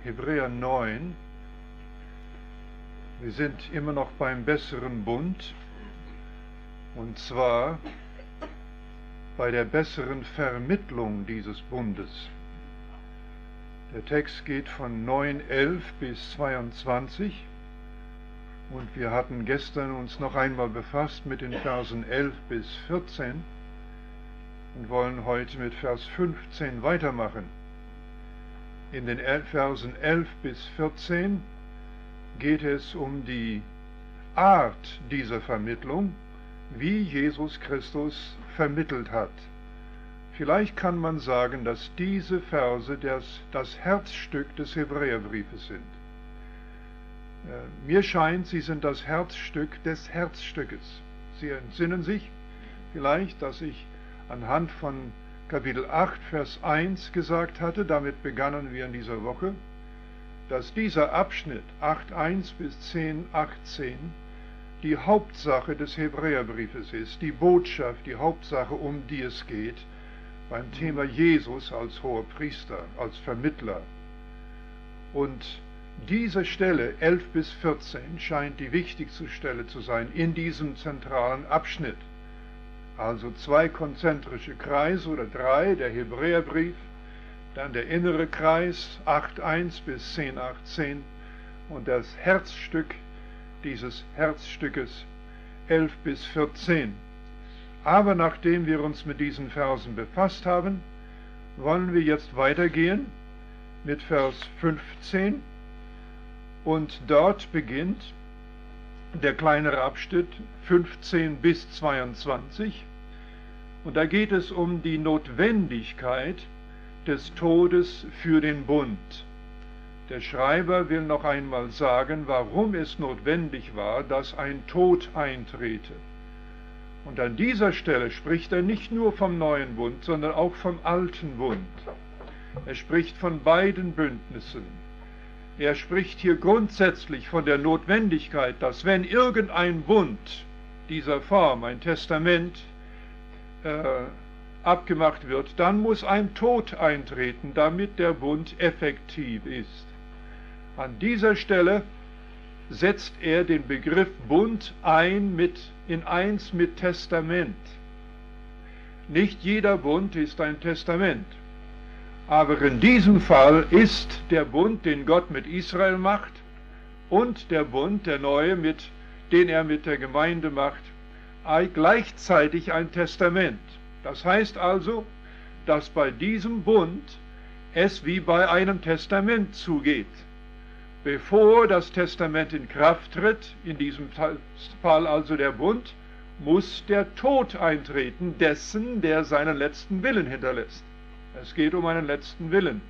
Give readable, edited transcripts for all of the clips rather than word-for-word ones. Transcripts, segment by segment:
Hebräer 9. Wir sind immer noch beim besseren Bund, und zwar bei der besseren Vermittlung dieses Bundes. Der Text geht von 9,11 bis 22 und wir hatten gestern uns noch einmal befasst mit den Versen 11 bis 14 und wollen heute mit Vers 15 weitermachen. In den Versen 11 bis 14 geht es um die Art dieser Vermittlung, wie Jesus Christus vermittelt hat. Vielleicht kann man sagen, dass diese Verse das Herzstück des Hebräerbriefes sind. Mir scheint, sie sind das Herzstück des Herzstückes. Sie entsinnen sich vielleicht, dass ich anhand von Kapitel 8, Vers 1 gesagt hatte, damit begannen wir in dieser Woche, dass dieser Abschnitt 8,1 bis 10,18 die Hauptsache des Hebräerbriefes ist, die Botschaft, die Hauptsache, um die es geht, beim Thema Jesus als hoher Priester, als Vermittler. Und diese Stelle 11 bis 14 scheint die wichtigste Stelle zu sein in diesem zentralen Abschnitt. Also 2 konzentrische Kreise oder 3, der Hebräerbrief, dann der innere Kreis 8,1 bis 10,18 und das Herzstück dieses Herzstückes 11 bis 14. Aber nachdem wir uns mit diesen Versen befasst haben, wollen wir jetzt weitergehen mit Vers 15 und dort beginnt der kleinere Abschnitt 15 bis 22 und da geht es um die Notwendigkeit des Todes für den Bund. Der Schreiber will noch einmal sagen, warum es notwendig war, dass ein Tod eintrete. Und an dieser Stelle spricht er nicht nur vom neuen Bund, sondern auch vom alten Bund. Er spricht von beiden Bündnissen. Er spricht hier grundsätzlich von der Notwendigkeit, dass wenn irgendein Bund dieser Form, ein Testament, abgemacht wird, dann muss ein Tod eintreten, damit der Bund effektiv ist. An dieser Stelle setzt er den Begriff Bund in eins mit Testament. Nicht jeder Bund ist ein Testament, aber in diesem Fall ist der Bund, den Gott mit Israel macht, und der Bund, der neue, den er mit der Gemeinde macht, gleichzeitig ein Testament. Das heißt also, dass bei diesem Bund es wie bei einem Testament zugeht. Bevor das Testament in Kraft tritt, in diesem Fall also der Bund, muss der Tod eintreten, dessen, der seinen letzten Willen hinterlässt. Es geht um einen letzten Willen.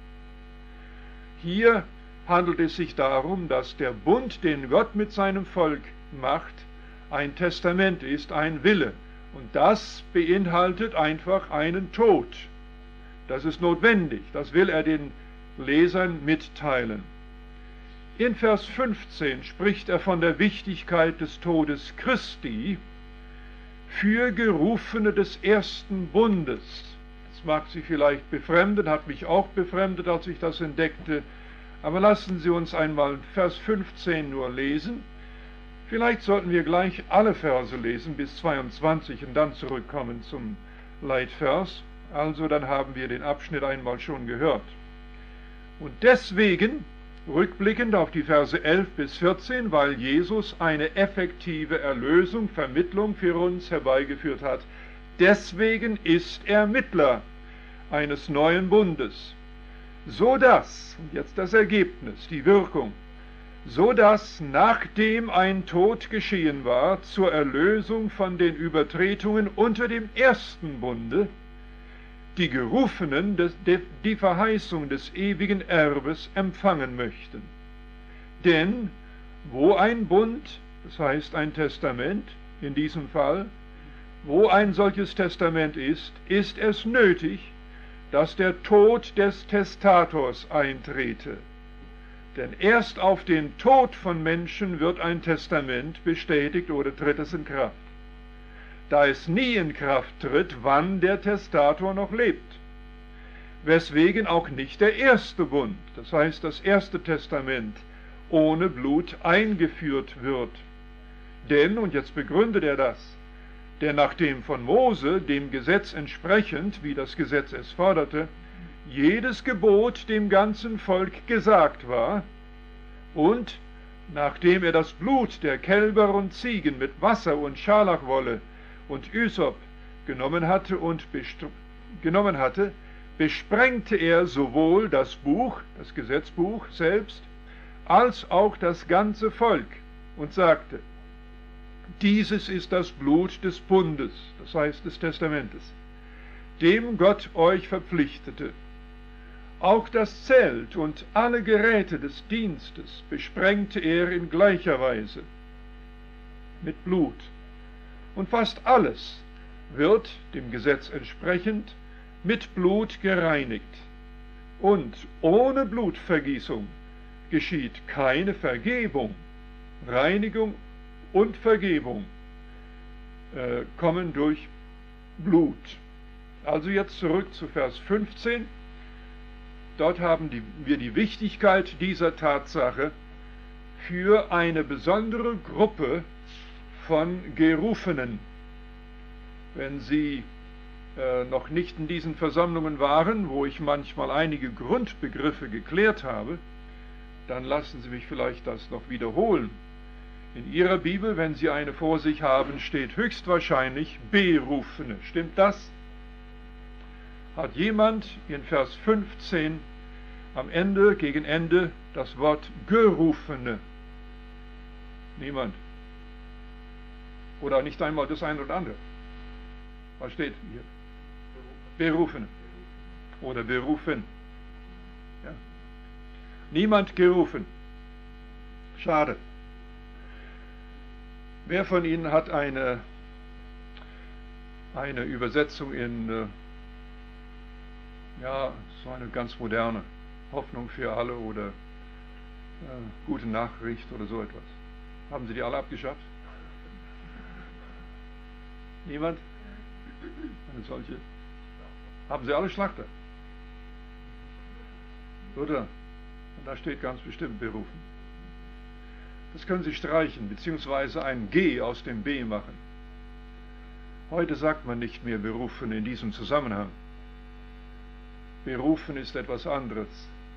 Hier handelt es sich darum, dass der Bund, den Gott mit seinem Volk macht, ein Testament ist, ein Wille. Und das beinhaltet einfach einen Tod. Das ist notwendig. Das will er den Lesern mitteilen. In Vers 15 spricht er von der Wichtigkeit des Todes Christi für Gerufene des ersten Bundes. Das mag Sie vielleicht befremden, hat mich auch befremdet, als ich das entdeckte. Aber lassen Sie uns einmal Vers 15 nur lesen. Vielleicht sollten wir gleich alle Verse lesen bis 22 und dann zurückkommen zum Leitvers. Also dann haben wir den Abschnitt einmal schon gehört. Und deswegen, rückblickend auf die Verse 11 bis 14, weil Jesus eine effektive Erlösung, Vermittlung für uns herbeigeführt hat, deswegen ist er Mittler eines neuen Bundes, so dass, und jetzt das Ergebnis, die Wirkung, so dass, nachdem ein Tod geschehen war, zur Erlösung von den Übertretungen unter dem ersten Bunde, die Gerufenen die Verheißung des ewigen Erbes empfangen möchten. Denn wo ein Bund, das heißt ein Testament, in diesem Fall, wo ein solches Testament ist es nötig, dass der Tod des Testators eintrete. Denn erst auf den Tod von Menschen wird ein Testament bestätigt oder tritt es in Kraft. Da es nie in Kraft tritt, wann der Testator noch lebt. weswegen auch nicht der erste Bund, das heißt das erste Testament, ohne Blut eingeführt wird. Denn, und jetzt begründet er das, denn nachdem von Mose, dem Gesetz entsprechend, wie das Gesetz es forderte, jedes Gebot dem ganzen Volk gesagt war, und nachdem er das Blut der Kälber und Ziegen mit Wasser und Scharlachwolle und Ysop genommen hatte, besprengte er sowohl das Buch, das Gesetzbuch selbst, als auch das ganze Volk und sagte, dieses ist das Blut des Bundes, das heißt des Testamentes, dem Gott euch verpflichtete. Auch das Zelt und alle Geräte des Dienstes besprengte er in gleicher Weise mit Blut. Und fast alles wird, dem Gesetz entsprechend, mit Blut gereinigt. Und ohne Blutvergießung geschieht keine Vergebung. Reinigung und Vergebung kommen durch Blut. Also jetzt zurück zu Vers 15. Dort haben wir die Wichtigkeit dieser Tatsache für eine besondere Gruppe von Gerufenen. Wenn Sie noch nicht in diesen Versammlungen waren, wo ich manchmal einige Grundbegriffe geklärt habe, dann lassen Sie mich vielleicht das noch wiederholen. In Ihrer Bibel, wenn Sie eine vor sich haben, steht höchstwahrscheinlich Berufene. Stimmt das? Hat jemand in Vers 15 am Ende, gegen Ende, das Wort Gerufene? Niemand. Oder nicht einmal das eine oder andere. Was steht hier? Berufene. Oder berufen. Ja. Niemand gerufen. Schade. Wer von Ihnen hat eine Übersetzung in, so eine ganz moderne Hoffnung für alle oder gute Nachricht oder so etwas? Haben Sie die alle abgeschafft? Niemand? Eine solche? Haben Sie alle Schlachter? Oder? Und da steht ganz bestimmt berufen. Das können Sie streichen, beziehungsweise ein G aus dem B machen. Heute sagt man nicht mehr berufen in diesem Zusammenhang. Berufen ist etwas anderes.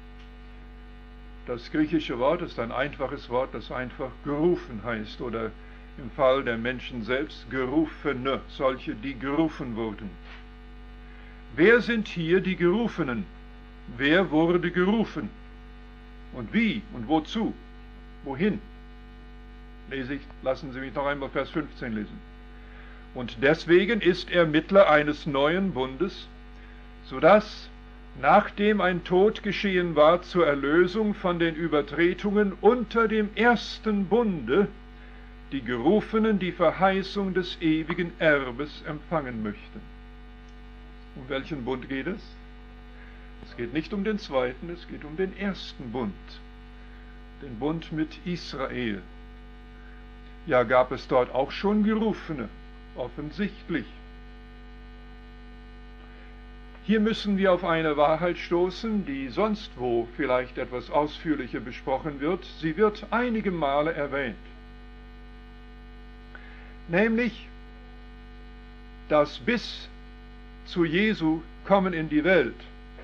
Das griechische Wort ist ein einfaches Wort, das einfach gerufen heißt, oder im Fall der Menschen selbst Gerufene, solche, die gerufen wurden. Wer sind hier die Gerufenen? Wer wurde gerufen? Und wie und wozu? Wohin? Lassen Sie mich noch einmal Vers 15 lesen. Und deswegen ist er Mittler eines neuen Bundes, sodass, nachdem ein Tod geschehen war zur Erlösung von den Übertretungen unter dem ersten Bunde, die Gerufenen die Verheißung des ewigen Erbes empfangen möchten. Um welchen Bund geht es? Es geht nicht um den zweiten, es geht um den ersten Bund, den Bund mit Israel. Ja, gab es dort auch schon Gerufene, offensichtlich. Hier müssen wir auf eine Wahrheit stoßen, die sonst wo vielleicht etwas ausführlicher besprochen wird. Sie wird einige Male erwähnt. Nämlich, dass bis zu Jesu Kommen in die Welt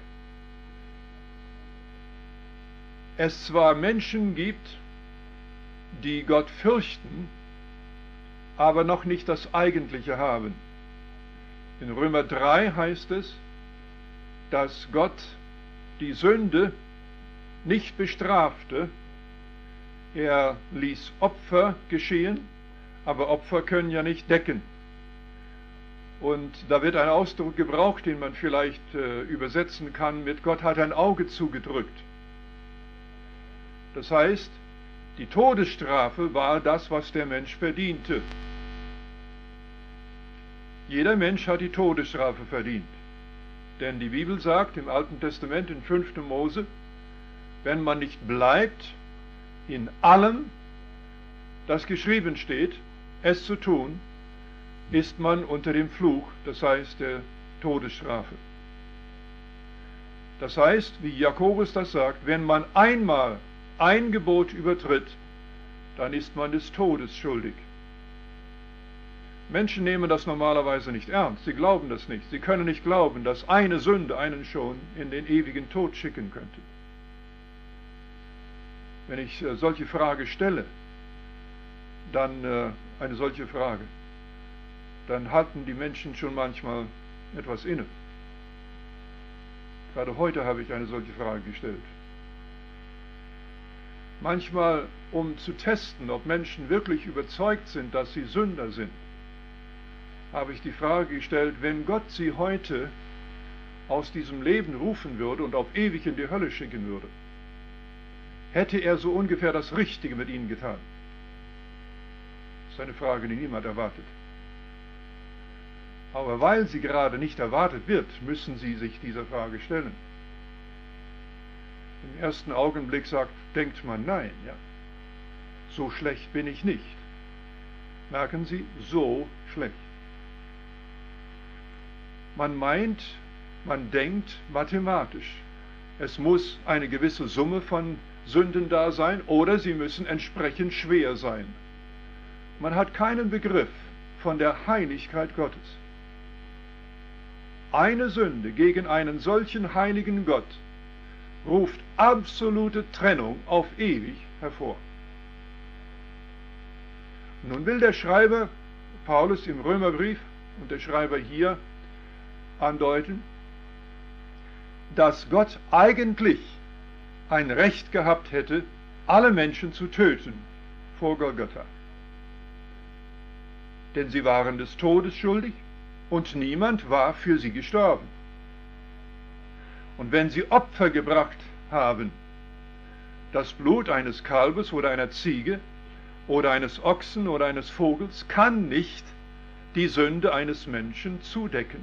es zwar Menschen gibt, die Gott fürchten, aber noch nicht das Eigentliche haben. In Römer 3 heißt es, dass Gott die Sünde nicht bestrafte. Er ließ Opfer geschehen, aber Opfer können ja nicht decken. Und da wird ein Ausdruck gebraucht, den man vielleicht übersetzen kann mit Gott hat ein Auge zugedrückt. Das heißt, die Todesstrafe war das, was der Mensch verdiente. Jeder Mensch hat die Todesstrafe verdient. Denn die Bibel sagt im Alten Testament in 5. Mose, wenn man nicht bleibt in allem, das geschrieben steht, es zu tun, ist man unter dem Fluch, das heißt der Todesstrafe. Das heißt, wie Jakobus das sagt, wenn man einmal ein Gebot übertritt, dann ist man des Todes schuldig. Menschen nehmen das normalerweise nicht ernst, sie glauben das nicht. Sie können nicht glauben, dass eine Sünde einen schon in den ewigen Tod schicken könnte. Wenn ich solche Frage stelle, dann eine solche Frage, dann halten die Menschen schon manchmal etwas inne. Gerade heute habe ich eine solche Frage gestellt. Manchmal, um zu testen, ob Menschen wirklich überzeugt sind, dass sie Sünder sind, habe ich die Frage gestellt, wenn Gott sie heute aus diesem Leben rufen würde und auf ewig in die Hölle schicken würde, hätte er so ungefähr das Richtige mit ihnen getan? Das ist eine Frage, die niemand erwartet. Aber weil sie gerade nicht erwartet wird, müssen sie sich dieser Frage stellen. Im ersten Augenblick denkt man, nein, ja, so schlecht bin ich nicht. Merken Sie, so schlecht. Man meint, man denkt mathematisch. Es muss eine gewisse Summe von Sünden da sein oder sie müssen entsprechend schwer sein. Man hat keinen Begriff von der Heiligkeit Gottes. Eine Sünde gegen einen solchen heiligen Gott ruft absolute Trennung auf ewig hervor. Nun will der Schreiber Paulus im Römerbrief und der Schreiber hier andeuten, dass Gott eigentlich ein Recht gehabt hätte, alle Menschen zu töten vor Golgatha. Denn sie waren des Todes schuldig und niemand war für sie gestorben. Und wenn sie Opfer gebracht haben, das Blut eines Kalbes oder einer Ziege oder eines Ochsen oder eines Vogels kann nicht die Sünde eines Menschen zudecken.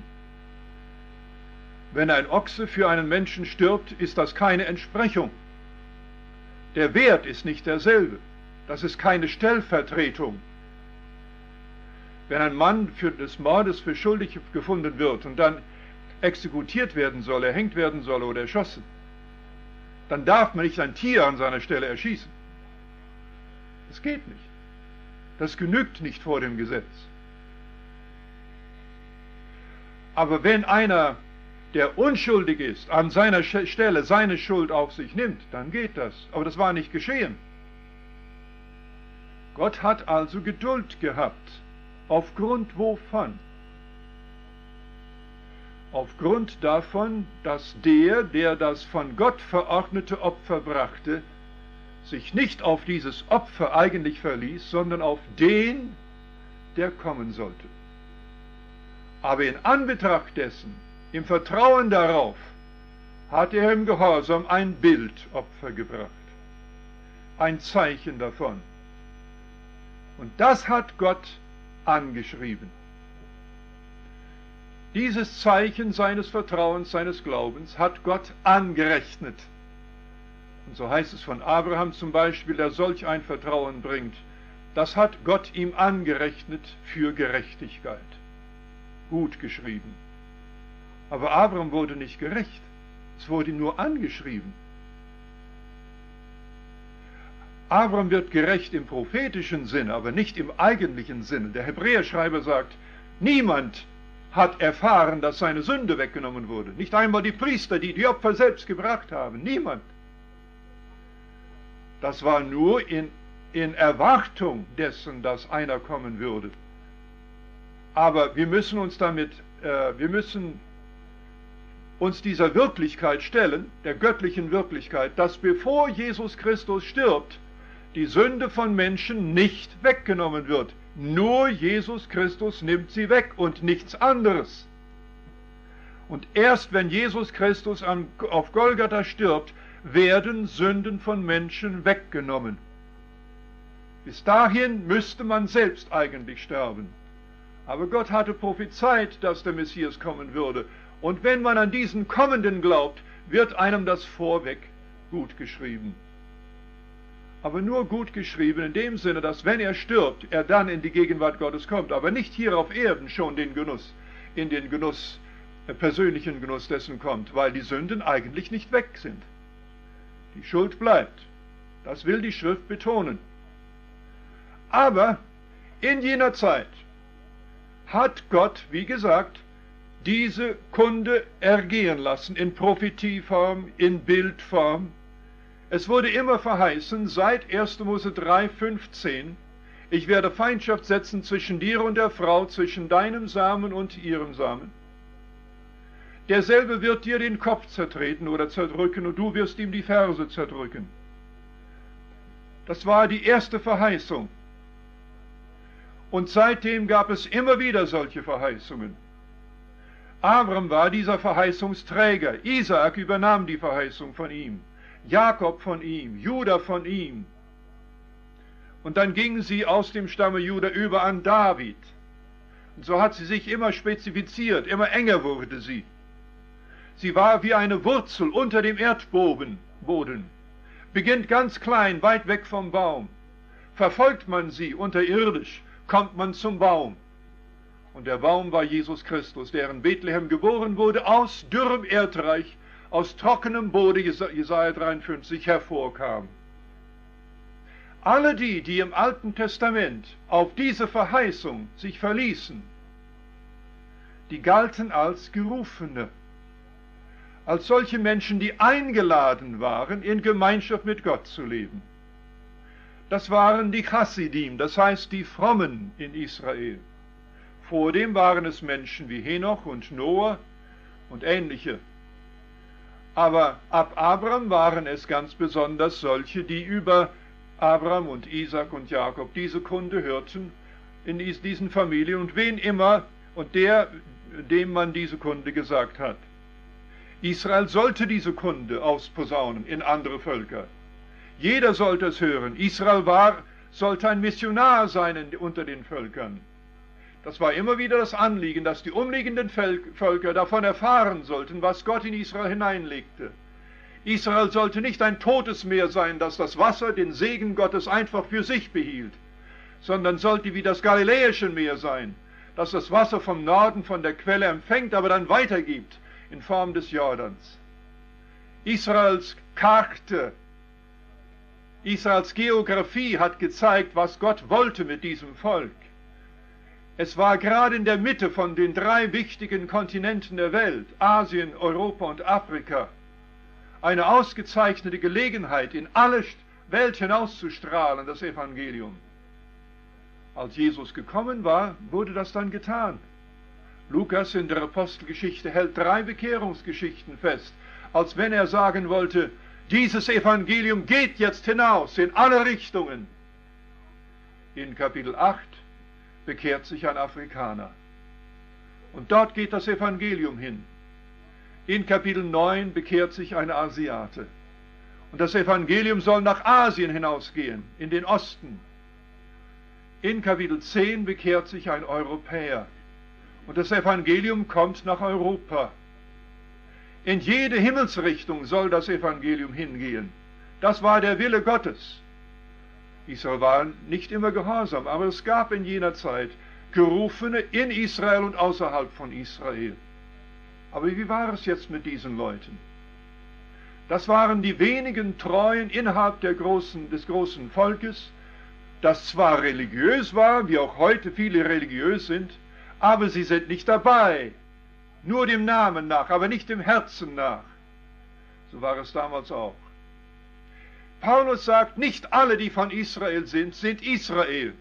Wenn ein Ochse für einen Menschen stirbt, ist das keine Entsprechung. Der Wert ist nicht derselbe. Das ist keine Stellvertretung. Wenn ein Mann des Mordes für schuldig gefunden wird und dann exekutiert werden soll, erhängt werden soll oder erschossen, dann darf man nicht ein Tier an seiner Stelle erschießen. Das geht nicht. Das genügt nicht vor dem Gesetz. Aber wenn einer, der unschuldig ist, an seiner Stelle seine Schuld auf sich nimmt, dann geht das. Aber das war nicht geschehen. Gott hat also Geduld gehabt. Aufgrund wovon? Aufgrund davon, dass der das von Gott verordnete Opfer brachte, sich nicht auf dieses Opfer eigentlich verließ, sondern auf den, der kommen sollte. Aber in Anbetracht dessen, im Vertrauen darauf, hat er im Gehorsam ein Bildopfer gebracht, ein Zeichen davon. Und das hat Gott angeschrieben. Dieses Zeichen seines Vertrauens, seines Glaubens hat Gott angerechnet. Und so heißt es von Abraham zum Beispiel, der solch ein Vertrauen bringt. Das hat Gott ihm angerechnet für Gerechtigkeit. Gut geschrieben. Aber Abraham wurde nicht gerecht. Es wurde ihm nur angeschrieben. Abraham wird gerecht im prophetischen Sinne, aber nicht im eigentlichen Sinne. Der Hebräerschreiber sagt, niemand hat erfahren, dass seine Sünde weggenommen wurde. Nicht einmal die Priester, die die Opfer selbst gebracht haben. Niemand. Das war nur in Erwartung dessen, dass einer kommen würde. Aber wir müssen uns dieser Wirklichkeit stellen, der göttlichen Wirklichkeit, dass bevor Jesus Christus stirbt, die Sünde von Menschen nicht weggenommen wird. Nur Jesus Christus nimmt sie weg und nichts anderes. Und erst wenn Jesus Christus auf Golgatha stirbt, werden Sünden von Menschen weggenommen. Bis dahin müsste man selbst eigentlich sterben. Aber Gott hatte prophezeit, dass der Messias kommen würde. Und wenn man an diesen Kommenden glaubt, wird einem das vorweg gut geschrieben. Aber nur gut geschrieben in dem Sinne, dass wenn er stirbt, er dann in die Gegenwart Gottes kommt. Aber nicht hier auf Erden schon in den Genuss persönlichen Genuss dessen kommt, weil die Sünden eigentlich nicht weg sind. Die Schuld bleibt. Das will die Schrift betonen. Aber in jener Zeit hat Gott, wie gesagt, diese Kunde ergehen lassen, in Prophetieform, in Bildform. Es wurde immer verheißen, seit 1. Mose 3,15, ich werde Feindschaft setzen zwischen dir und der Frau, zwischen deinem Samen und ihrem Samen. Derselbe wird dir den Kopf zertreten oder zerdrücken und du wirst ihm die Ferse zerdrücken. Das war die erste Verheißung. Und seitdem gab es immer wieder solche Verheißungen. Abraham war dieser Verheißungsträger. Isaak übernahm die Verheißung von ihm. Jakob von ihm, Juda von ihm. Und dann gingen sie aus dem Stamme Juda über an David. Und so hat sie sich immer spezifiziert, immer enger wurde sie. Sie war wie eine Wurzel unter dem Erdboden. Beginnt ganz klein, weit weg vom Baum. Verfolgt man sie unterirdisch, kommt man zum Baum. Und der Baum war Jesus Christus, der in Bethlehem geboren wurde, aus dürrem Erdreich, aus trockenem Boden, Jesaja 53, hervorkam. Alle die, die im Alten Testament auf diese Verheißung sich verließen, die galten als Gerufene, als solche Menschen, die eingeladen waren, in Gemeinschaft mit Gott zu leben. Das waren die Chassidim, das heißt die Frommen in Israel. Vordem waren es Menschen wie Henoch und Noah und ähnliche. Aber ab Abraham waren es ganz besonders solche, die über Abraham und Isaak und Jakob diese Kunde hörten in diesen Familien und wen immer und dem man diese Kunde gesagt hat. Israel sollte diese Kunde ausposaunen in andere Völker. Jeder sollte es hören. Israel sollte ein Missionar sein unter den Völkern. Das war immer wieder das Anliegen, dass die umliegenden Völker davon erfahren sollten, was Gott in Israel hineinlegte. Israel sollte nicht ein totes Meer sein, das das Wasser, den Segen Gottes einfach für sich behielt, sondern sollte wie das Galiläische Meer sein, das das Wasser vom Norden von der Quelle empfängt, aber dann weitergibt in Form des Jordans. Israels Karte, Israels Geografie hat gezeigt, was Gott wollte mit diesem Volk. Es war gerade in der Mitte von den 3 wichtigen Kontinenten der Welt, Asien, Europa und Afrika, eine ausgezeichnete Gelegenheit, in alle Welt hinauszustrahlen, das Evangelium. Als Jesus gekommen war, wurde das dann getan. Lukas in der Apostelgeschichte hält 3 Bekehrungsgeschichten fest, als wenn er sagen wollte, dieses Evangelium geht jetzt hinaus in alle Richtungen. In Kapitel 8 bekehrt sich ein Afrikaner. Und dort geht das Evangelium hin. In Kapitel 9 bekehrt sich ein Asiate. Und das Evangelium soll nach Asien hinausgehen, in den Osten. In Kapitel 10 bekehrt sich ein Europäer. Und das Evangelium kommt nach Europa. In jede Himmelsrichtung soll das Evangelium hingehen. Das war der Wille Gottes. Israel war nicht immer gehorsam, aber es gab in jener Zeit Gerufene in Israel und außerhalb von Israel. Aber wie war es jetzt mit diesen Leuten? Das waren die wenigen Treuen innerhalb des großen Volkes, das zwar religiös war, wie auch heute viele religiös sind, aber sie sind nicht dabei, nur dem Namen nach, aber nicht dem Herzen nach. So war es damals auch. Paulus sagt, nicht alle, die von Israel sind, sind Israel.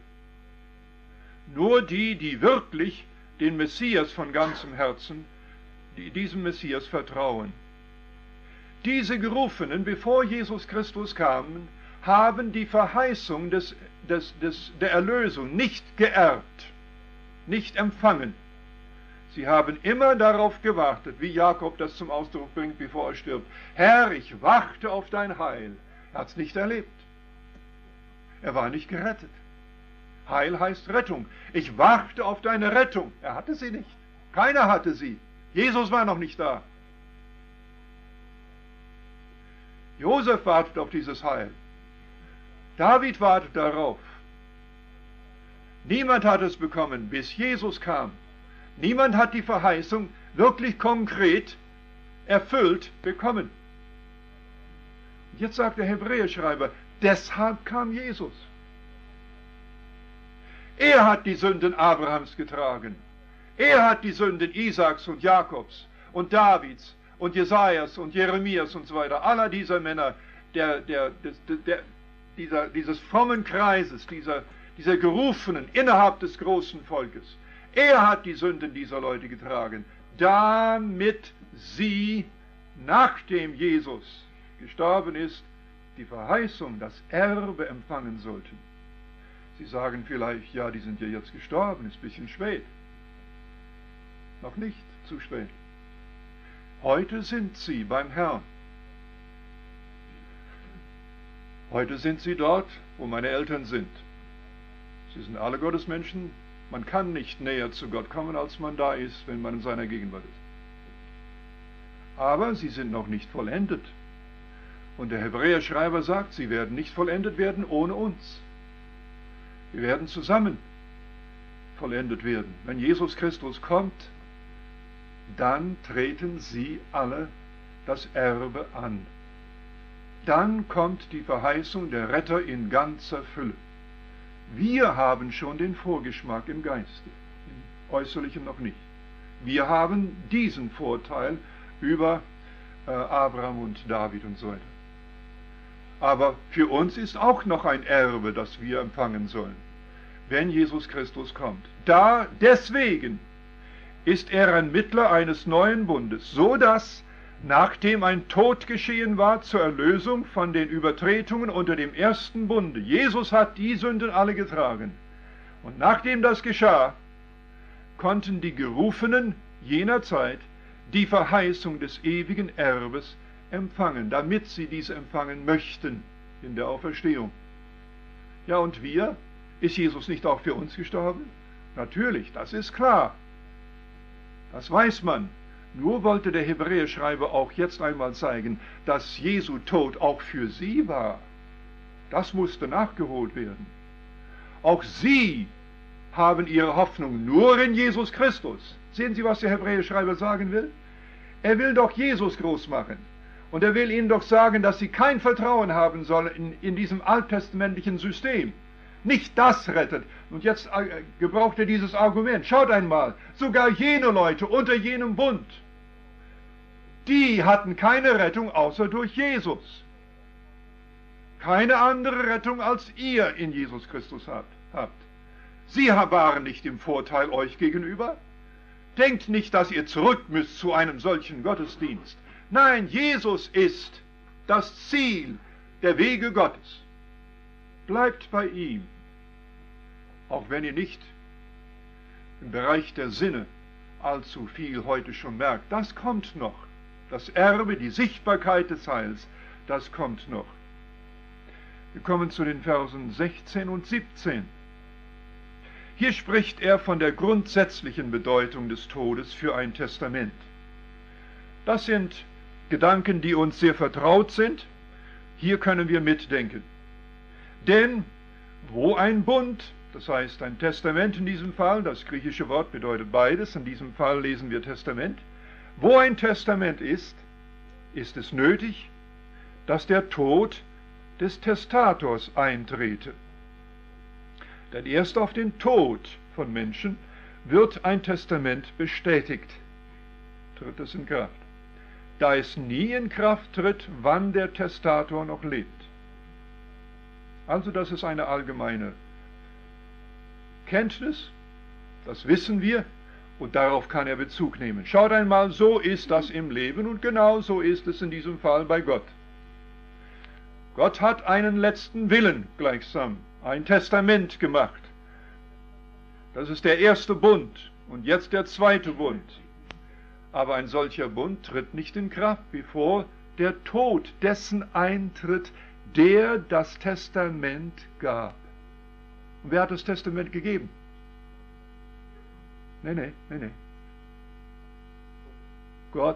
Nur die, die wirklich den Messias von ganzem Herzen, die diesem Messias vertrauen. Diese Gerufenen, bevor Jesus Christus kam, haben die Verheißung der Erlösung nicht geerbt, nicht empfangen. Sie haben immer darauf gewartet, wie Jakob das zum Ausdruck bringt, bevor er stirbt. Herr, ich warte auf dein Heil. Er hat es nicht erlebt. Er war nicht gerettet. Heil heißt Rettung. Ich warte auf deine Rettung. Er hatte sie nicht. Keiner hatte sie. Jesus war noch nicht da. Josef wartet auf dieses Heil. David wartet darauf. Niemand hat es bekommen, bis Jesus kam. Niemand hat die Verheißung, wirklich konkret erfüllt bekommen. Jetzt sagt der Hebräerschreiber, deshalb kam Jesus. Er hat die Sünden Abrahams getragen. Er hat die Sünden Isaaks und Jakobs und Davids und Jesajas und Jeremias und so weiter, aller dieser Männer, dieses frommen Kreises, dieser Gerufenen innerhalb des großen Volkes. Er hat die Sünden dieser Leute getragen, damit sie, nachdem Jesus gestorben ist, die Verheißung, das Erbe empfangen sollten. Sie sagen vielleicht, ja, die sind ja jetzt gestorben, ist ein bisschen spät. Noch nicht zu spät. Heute sind sie beim Herrn. Heute sind sie dort, wo meine Eltern sind. Sie sind alle Gottesmenschen. Man kann nicht näher zu Gott kommen, als man da ist, wenn man in seiner Gegenwart ist. Aber sie sind noch nicht vollendet. Und der Hebräerschreiber sagt, sie werden nicht vollendet werden ohne uns. Wir werden zusammen vollendet werden. Wenn Jesus Christus kommt, dann treten sie alle das Erbe an. Dann kommt die Verheißung der Retter in ganzer Fülle. Wir haben schon den Vorgeschmack im Geiste, im Äußerlichen noch nicht. Wir haben diesen Vorteil über Abraham und David und so weiter. Aber für uns ist auch noch ein Erbe, das wir empfangen sollen, wenn Jesus Christus kommt. Deswegen ist er ein Mittler eines neuen Bundes, so dass, nachdem ein Tod geschehen war zur Erlösung von den Übertretungen unter dem ersten Bunde, Jesus hat die Sünden alle getragen. Und nachdem das geschah, konnten die Gerufenen jener Zeit die Verheißung des ewigen Erbes empfangen, damit sie diese empfangen möchten in der Auferstehung. Ja, und wir? Ist Jesus nicht auch für uns gestorben? Natürlich, das ist klar. Das weiß man. Nur wollte der Hebräerschreiber auch jetzt einmal zeigen, dass Jesu Tod auch für sie war. Das musste nachgeholt werden. Auch sie haben ihre Hoffnung nur in Jesus Christus. Sehen Sie, was der Hebräerschreiber sagen will? Er will doch Jesus groß machen. Und er will ihnen doch sagen, dass sie kein Vertrauen haben sollen in diesem alttestamentlichen System. Nicht das rettet. Und jetzt gebraucht er dieses Argument. Schaut einmal, sogar jene Leute unter jenem Bund, die hatten keine Rettung außer durch Jesus. Keine andere Rettung als ihr in Jesus Christus habt. Sie waren nicht im Vorteil euch gegenüber. Denkt nicht, dass ihr zurück müsst zu einem solchen Gottesdienst. Nein, Jesus ist das Ziel der Wege Gottes. Bleibt bei ihm, auch wenn ihr nicht im Bereich der Sinne allzu viel heute schon merkt. Das kommt noch. Das Erbe, die Sichtbarkeit des Heils, das kommt noch. Wir kommen zu den Versen 16 und 17. Hier spricht er von der grundsätzlichen Bedeutung des Todes für ein Testament. Das sind Gedanken, die uns sehr vertraut sind. Hier können wir mitdenken. Denn wo ein Bund, das heißt ein Testament in diesem Fall, das griechische Wort bedeutet beides, in diesem Fall lesen wir Testament, wo ein Testament ist es nötig, dass der Tod des Testators eintrete. Denn erst auf den Tod von Menschen wird ein Testament bestätigt, tritt es in Kraft. Da es nie in Kraft tritt, wann der Testator noch lebt. Also das ist eine allgemeine Kenntnis, das wissen wir, und darauf kann er Bezug nehmen. Schaut einmal, so ist das im Leben und genau so ist es in diesem Fall bei Gott. Gott hat einen letzten Willen gleichsam, ein Testament gemacht. Das ist der erste Bund und jetzt der zweite Bund. Aber ein solcher Bund tritt nicht in Kraft, bevor der Tod dessen eintritt, der das Testament gab. Und wer hat das Testament gegeben? Nee. Gott.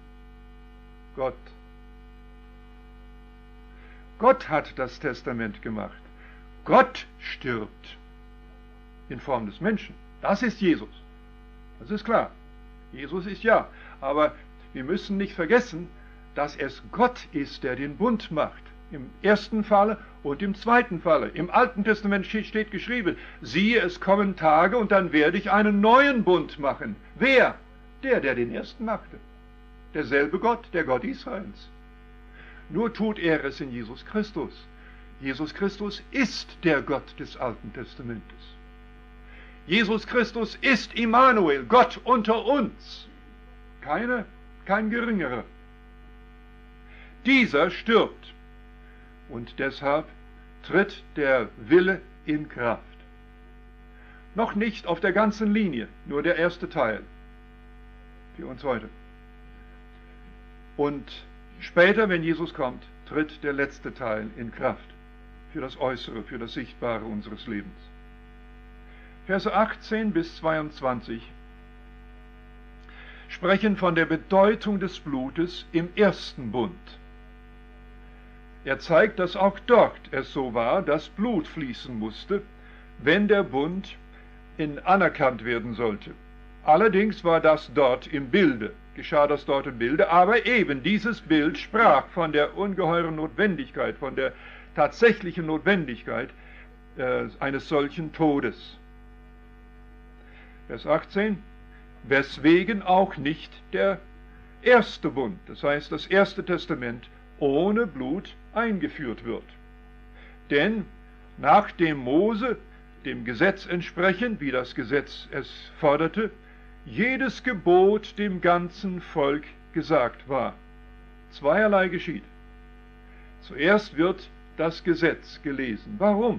Gott hat das Testament gemacht. Gott stirbt in Form des Menschen. Das ist Jesus. Das ist klar. Jesus ist ja, aber wir müssen nicht vergessen, dass es Gott ist, der den Bund macht. Im ersten Falle und im zweiten Falle. Im Alten Testament steht geschrieben, siehe, es kommen Tage und dann werde ich einen neuen Bund machen. Wer? Der den ersten machte. Derselbe Gott, der Gott Israels. Nur tut er es in Jesus Christus. Jesus Christus ist der Gott des Alten Testamentes. Jesus Christus ist Immanuel, Gott unter uns. Kein geringerer. Dieser stirbt. Und deshalb tritt der Wille in Kraft. Noch nicht auf der ganzen Linie, nur der erste Teil. Für uns heute. Und später, wenn Jesus kommt, tritt der letzte Teil in Kraft. Für das Äußere, für das Sichtbare unseres Lebens. Verse 18 bis 22 sprechen von der Bedeutung des Blutes im ersten Bund. Er zeigt, dass auch dort es so war, dass Blut fließen musste, wenn der Bund anerkannt werden sollte. Allerdings war das dort im Bilde, geschah das dort im Bilde, aber eben dieses Bild sprach von der ungeheuren Notwendigkeit, von der tatsächlichen Notwendigkeit eines solchen Todes. Vers 18, weswegen auch nicht der erste Bund, das heißt das erste Testament, ohne Blut eingeführt wird. Denn nachdem Mose dem Gesetz entsprechend, wie das Gesetz es forderte, jedes Gebot dem ganzen Volk gesagt war. Zweierlei geschieht. Zuerst wird das Gesetz gelesen. Warum?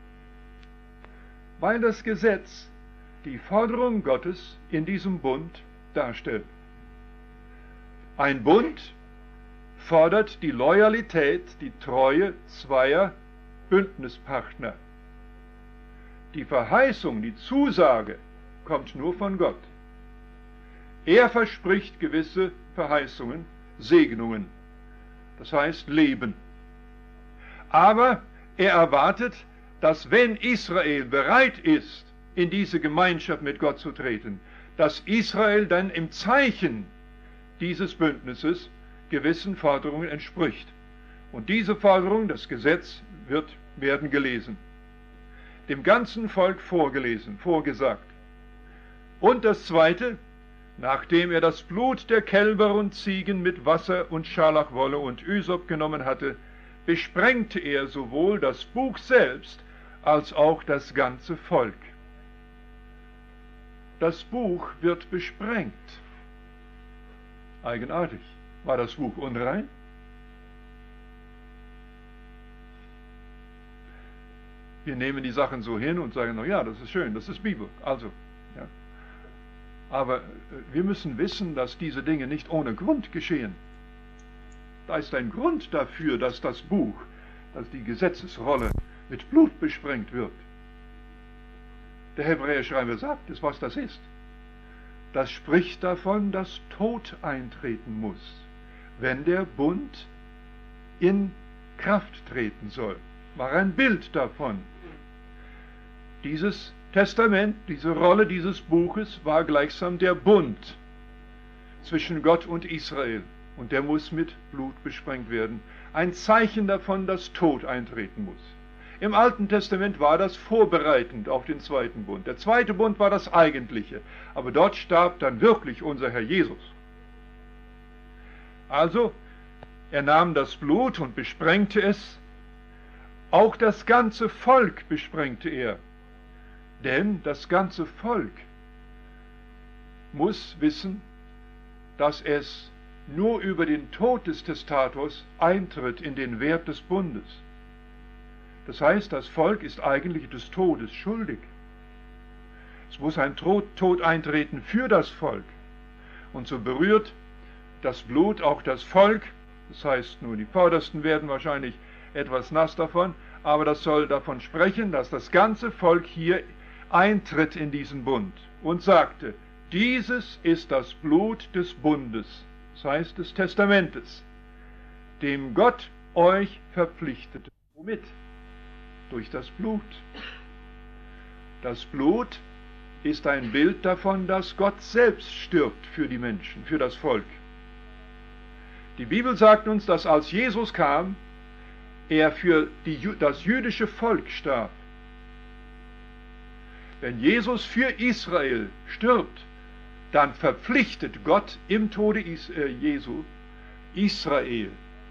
Weil das Gesetz die Forderung Gottes in diesem Bund darstellt. Ein Bund fordert die Loyalität, die Treue zweier Bündnispartner. Die Verheißung, die Zusage kommt nur von Gott. Er verspricht gewisse Verheißungen, Segnungen, das heißt Leben. Aber er erwartet, dass wenn Israel bereit ist, in diese Gemeinschaft mit Gott zu treten, dass Israel dann im Zeichen dieses Bündnisses gewissen Forderungen entspricht. Und diese Forderung, das Gesetz, werden gelesen. Dem ganzen Volk vorgelesen, vorgesagt. Und das Zweite, nachdem er das Blut der Kälber und Ziegen mit Wasser und Scharlachwolle und Ysop genommen hatte, besprengte er sowohl das Buch selbst als auch das ganze Volk. Das Buch wird besprengt. Eigenartig. War das Buch unrein? Wir nehmen die Sachen so hin und sagen, na ja, das ist schön, das ist Bibel. Also, ja. Aber wir müssen wissen, dass diese Dinge nicht ohne Grund geschehen. Da ist ein Grund dafür, dass das Buch, dass die Gesetzesrolle mit Blut besprengt wird. Der Hebräerschreiber sagt es, was das ist. Das spricht davon, dass Tod eintreten muss, wenn der Bund in Kraft treten soll. War ein Bild davon. Dieses Testament, diese Rolle dieses Buches war gleichsam der Bund zwischen Gott und Israel. Und der muss mit Blut besprengt werden. Ein Zeichen davon, dass Tod eintreten muss. Im Alten Testament war das vorbereitend auf den zweiten Bund. Der zweite Bund war das eigentliche. Aber dort starb dann wirklich unser Herr Jesus. Also, er nahm das Blut und besprengte es. Auch das ganze Volk besprengte er. Denn das ganze Volk muss wissen, dass es nur über den Tod des Testators eintritt in den Wert des Bundes. Das heißt, das Volk ist eigentlich des Todes schuldig. Es muss ein Tod eintreten für das Volk. Und so berührt das Blut auch das Volk. Das heißt, nur die Vordersten werden wahrscheinlich etwas nass davon, aber das soll davon sprechen, dass das ganze Volk hier eintritt in diesen Bund und sagte, dieses ist das Blut des Bundes, das heißt des Testamentes, dem Gott euch verpflichtete. Womit? Durch das Blut. Das Blut ist ein Bild davon, dass Gott selbst stirbt für die Menschen, für das Volk. Die Bibel sagt uns, dass als Jesus kam, er für das jüdische Volk starb. Wenn Jesus für Israel stirbt, dann verpflichtet Gott im Tode Jesu Israel.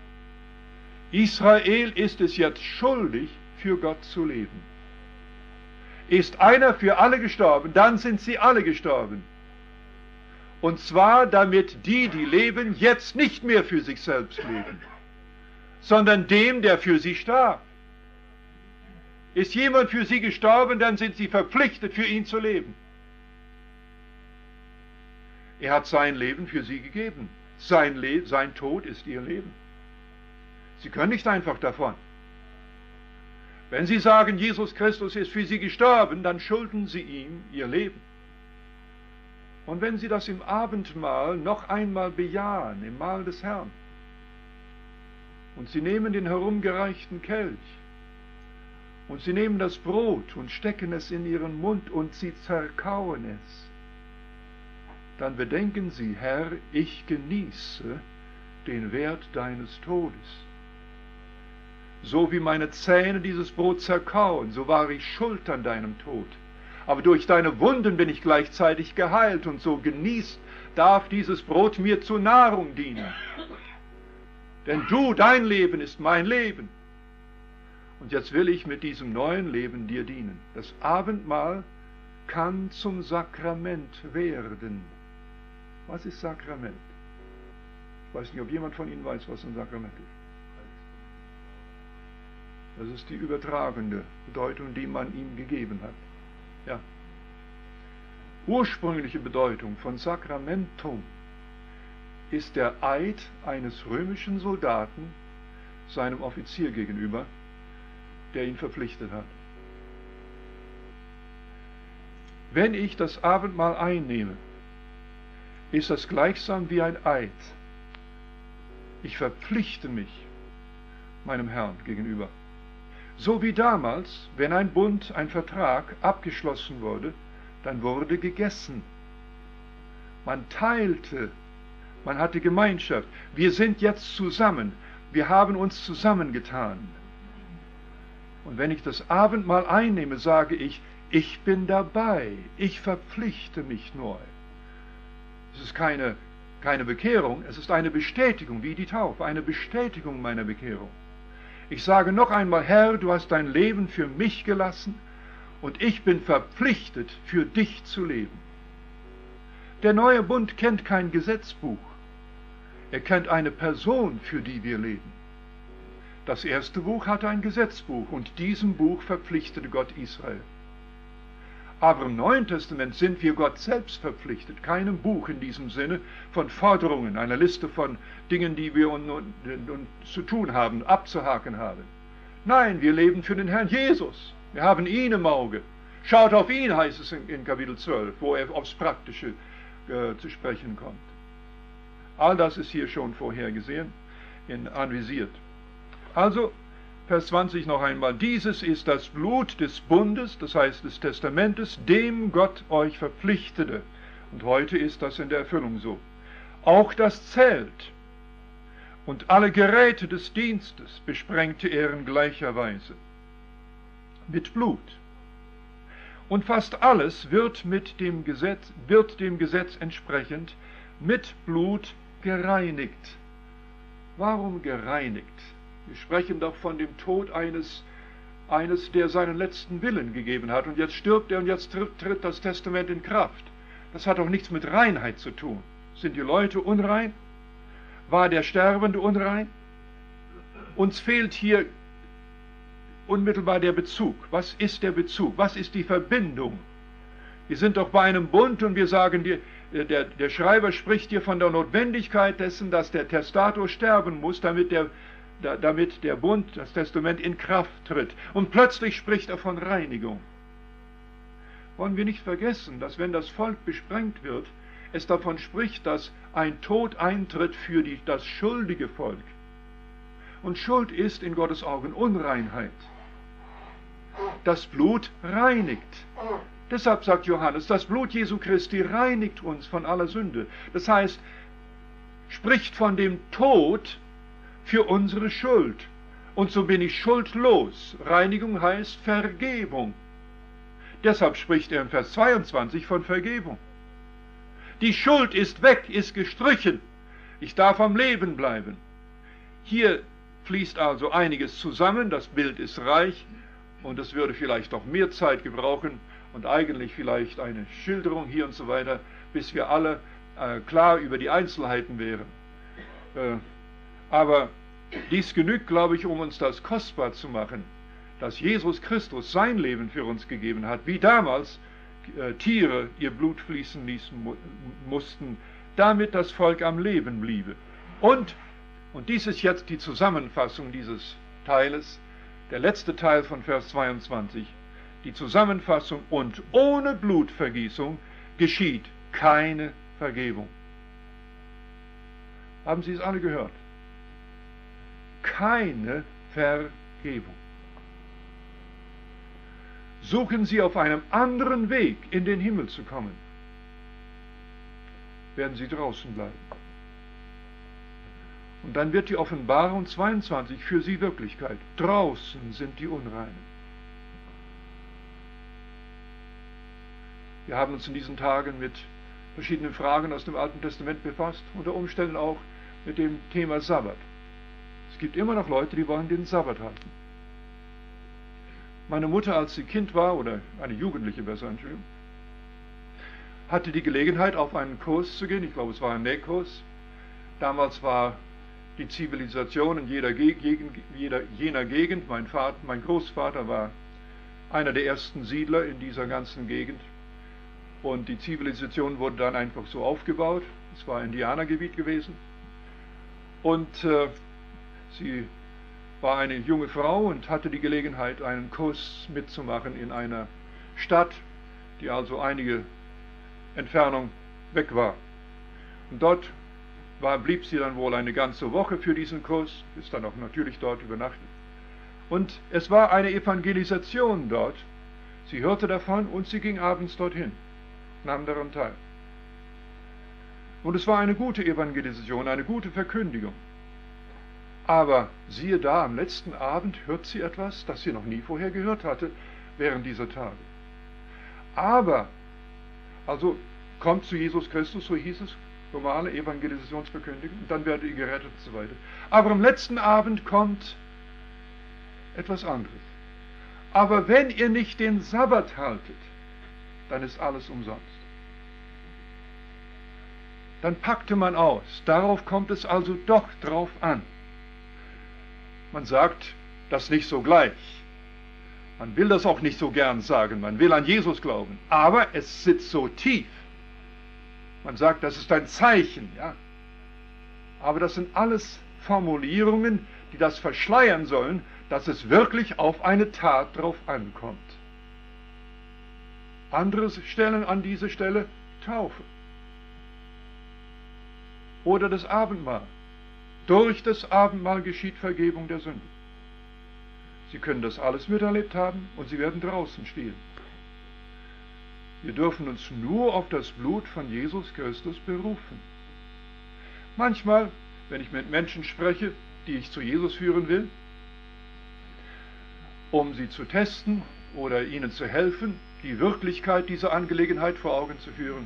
Israel ist es jetzt schuldig, für Gott zu leben. Ist einer für alle gestorben, dann sind sie alle gestorben. Und zwar damit die leben, jetzt nicht mehr für sich selbst leben, sondern dem, der für sie starb. Ist jemand für sie gestorben, dann sind sie verpflichtet, für ihn zu leben. Er hat sein Leben für sie gegeben. Sein Tod ist ihr Leben. Sie können nicht einfach davon. Wenn Sie sagen, Jesus Christus ist für Sie gestorben, dann schulden Sie ihm Ihr Leben. Und wenn Sie das im Abendmahl noch einmal bejahen, im Mahl des Herrn, und Sie nehmen den herumgereichten Kelch, und Sie nehmen das Brot und stecken es in Ihren Mund und Sie zerkauen es, dann bedenken Sie, Herr, ich genieße den Wert deines Todes. So wie meine Zähne dieses Brot zerkauen, so war ich schuld an deinem Tod. Aber durch deine Wunden bin ich gleichzeitig geheilt, und so darf dieses Brot mir zur Nahrung dienen. Denn dein Leben ist mein Leben. Und jetzt will ich mit diesem neuen Leben dir dienen. Das Abendmahl kann zum Sakrament werden. Was ist Sakrament? Ich weiß nicht, ob jemand von Ihnen weiß, was ein Sakrament ist. Das ist die übertragende Bedeutung, die man ihm gegeben hat. Ja. Ursprüngliche Bedeutung von Sakramentum ist der Eid eines römischen Soldaten seinem Offizier gegenüber, der ihn verpflichtet hat. Wenn ich das Abendmahl einnehme, ist das gleichsam wie ein Eid. Ich verpflichte mich meinem Herrn gegenüber. So wie damals, wenn ein Bund, ein Vertrag abgeschlossen wurde, dann wurde gegessen. Man teilte, man hatte Gemeinschaft. Wir sind jetzt zusammen, wir haben uns zusammengetan. Und wenn ich das Abendmahl einnehme, sage ich, ich bin dabei, ich verpflichte mich neu. Es ist keine Bekehrung, es ist eine Bestätigung, wie die Taufe, eine Bestätigung meiner Bekehrung. Ich sage noch einmal, Herr, du hast dein Leben für mich gelassen und ich bin verpflichtet, für dich zu leben. Der neue Bund kennt kein Gesetzbuch. Er kennt eine Person, für die wir leben. Das erste Buch hatte ein Gesetzbuch und diesem Buch verpflichtete Gott Israel. Aber im Neuen Testament sind wir Gott selbst verpflichtet, keinem Buch in diesem Sinne von Forderungen, einer Liste von Dingen, die wir uns zu tun haben, abzuhaken haben. Nein, wir leben für den Herrn Jesus. Wir haben ihn im Auge. Schaut auf ihn, heißt es in Kapitel 12, wo er aufs Praktische zu sprechen kommt. All das ist hier schon vorhergesehen, anvisiert. Also, Vers 20 noch einmal. Dieses ist das Blut des Bundes, das heißt des Testamentes, dem Gott euch verpflichtete. Und heute ist das in der Erfüllung so. Auch das Zelt und alle Geräte des Dienstes besprengte er in gleicher Weise mit Blut. Und fast alles wird dem Gesetz entsprechend mit Blut gereinigt. Warum gereinigt? Wir sprechen doch von dem Tod eines, der seinen letzten Willen gegeben hat. Und jetzt stirbt er und jetzt tritt das Testament in Kraft. Das hat doch nichts mit Reinheit zu tun. Sind die Leute unrein? War der Sterbende unrein? Uns fehlt hier unmittelbar der Bezug. Was ist der Bezug? Was ist die Verbindung? Wir sind doch bei einem Bund und wir sagen, der Schreiber spricht hier von der Notwendigkeit dessen, dass der Testator sterben muss, damit der Bund, das Testament in Kraft tritt. Und plötzlich spricht er von Reinigung. Wollen wir nicht vergessen, dass wenn das Volk besprengt wird, es davon spricht, dass ein Tod eintritt für das schuldige Volk. Und Schuld ist in Gottes Augen Unreinheit. Das Blut reinigt. Deshalb sagt Johannes, das Blut Jesu Christi reinigt uns von aller Sünde. Das heißt, spricht von dem Tod für unsere Schuld. Und so bin ich schuldlos. Reinigung heißt Vergebung. Deshalb spricht er in Vers 22 von Vergebung. Die Schuld ist weg, ist gestrichen. Ich darf am Leben bleiben. Hier fließt also einiges zusammen, das Bild ist reich und es würde vielleicht noch mehr Zeit gebrauchen und eigentlich vielleicht eine Schilderung hier und so weiter, bis wir alle klar über die Einzelheiten wären. Aber dies genügt, glaube ich, um uns das kostbar zu machen, dass Jesus Christus sein Leben für uns gegeben hat, wie damals Tiere ihr Blut fließen mussten, damit das Volk am Leben bliebe. Und dies ist jetzt die Zusammenfassung dieses Teiles, der letzte Teil von Vers 22, die Zusammenfassung: und ohne Blutvergießung geschieht keine Vergebung. Haben Sie es alle gehört? Keine Vergebung. Suchen Sie auf einem anderen Weg in den Himmel zu kommen, werden Sie draußen bleiben. Und dann wird die Offenbarung 22 für Sie Wirklichkeit. Draußen sind die Unreinen. Wir haben uns in diesen Tagen mit verschiedenen Fragen aus dem Alten Testament befasst, unter Umständen auch mit dem Thema Sabbat. Es gibt immer noch Leute, die wollen den Sabbat halten. Meine Mutter, als sie Kind war, oder eine Jugendliche besser, Entschuldigung, hatte die Gelegenheit, auf einen Kurs zu gehen. Ich glaube, es war ein Nähkurs. Damals war die Zivilisation in jener Gegend. Mein Großvater war einer der ersten Siedler in dieser ganzen Gegend. Und die Zivilisation wurde dann einfach so aufgebaut. Es war Indianergebiet gewesen. Und sie war eine junge Frau und hatte die Gelegenheit, einen Kurs mitzumachen in einer Stadt, die also einige Entfernung weg war. Und dort blieb sie dann wohl eine ganze Woche für diesen Kurs, ist dann auch natürlich dort übernachtet. Und es war eine Evangelisation dort. Sie hörte davon und sie ging abends dorthin, nahm daran teil. Und es war eine gute Evangelisation, eine gute Verkündigung. Aber siehe da, am letzten Abend hört sie etwas, das sie noch nie vorher gehört hatte, während dieser Tage. Aber, also kommt zu Jesus Christus, so hieß es, normale Evangelisationsverkündigung, und dann werdet ihr gerettet und so weiter. Aber am letzten Abend kommt etwas anderes. Aber wenn ihr nicht den Sabbat haltet, dann ist alles umsonst. Dann packte man aus. Darauf kommt es also doch drauf an. Man sagt das nicht so gleich. Man will das auch nicht so gern sagen. Man will an Jesus glauben. Aber es sitzt so tief. Man sagt, das ist ein Zeichen, ja. Aber das sind alles Formulierungen, die das verschleiern sollen, dass es wirklich auf eine Tat drauf ankommt. Andere Stellen an diese Stelle Taufe. Oder das Abendmahl. Durch das Abendmahl geschieht Vergebung der Sünde. Sie können das alles miterlebt haben und Sie werden draußen stehen. Wir dürfen uns nur auf das Blut von Jesus Christus berufen. Manchmal, wenn ich mit Menschen spreche, die ich zu Jesus führen will, um sie zu testen oder ihnen zu helfen, die Wirklichkeit dieser Angelegenheit vor Augen zu führen,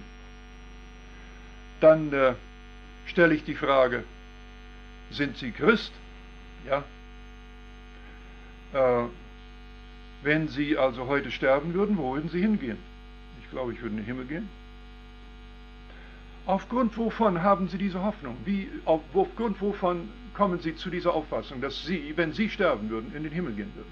dann stelle ich die Frage: Sind Sie Christ? Ja. Wenn Sie also heute sterben würden, wo würden Sie hingehen? Ich glaube, ich würde in den Himmel gehen. Aufgrund wovon haben Sie diese Hoffnung? Aufgrund wovon kommen Sie zu dieser Auffassung, dass Sie, wenn Sie sterben würden, in den Himmel gehen würden?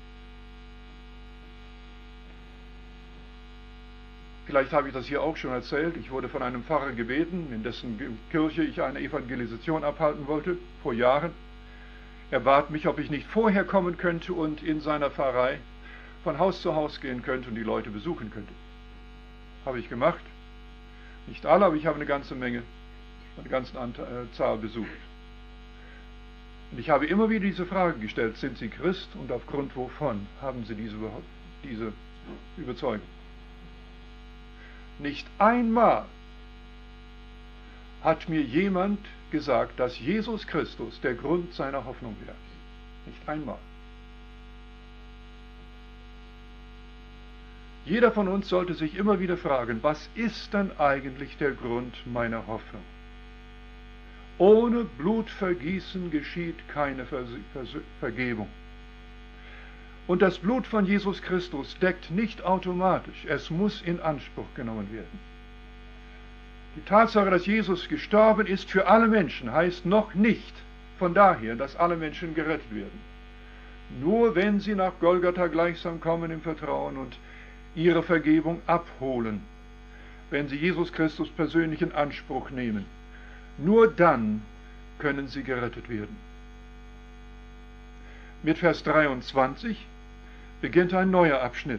Vielleicht habe ich das hier auch schon erzählt. Ich wurde von einem Pfarrer gebeten, in dessen Kirche ich eine Evangelisation abhalten wollte, vor Jahren. Er bat mich, ob ich nicht vorher kommen könnte und in seiner Pfarrei von Haus zu Haus gehen könnte und die Leute besuchen könnte. Habe ich gemacht. Nicht alle, aber ich habe eine ganze Menge, eine ganze Zahl besucht. Und ich habe immer wieder diese Frage gestellt: Sind Sie Christ und aufgrund wovon haben Sie diese Überzeugung? Nicht einmal hat mir jemand gesagt, dass Jesus Christus der Grund seiner Hoffnung wäre. Nicht einmal. Jeder von uns sollte sich immer wieder fragen, was ist denn eigentlich der Grund meiner Hoffnung? Ohne Blutvergießen geschieht keine Vergebung. Und das Blut von Jesus Christus deckt nicht automatisch, es muss in Anspruch genommen werden. Die Tatsache, dass Jesus gestorben ist für alle Menschen, heißt noch nicht von daher, dass alle Menschen gerettet werden. Nur wenn sie nach Golgatha gleichsam kommen im Vertrauen und ihre Vergebung abholen, wenn sie Jesus Christus persönlich in Anspruch nehmen, nur dann können sie gerettet werden. Mit Vers 23 beginnt ein neuer Abschnitt.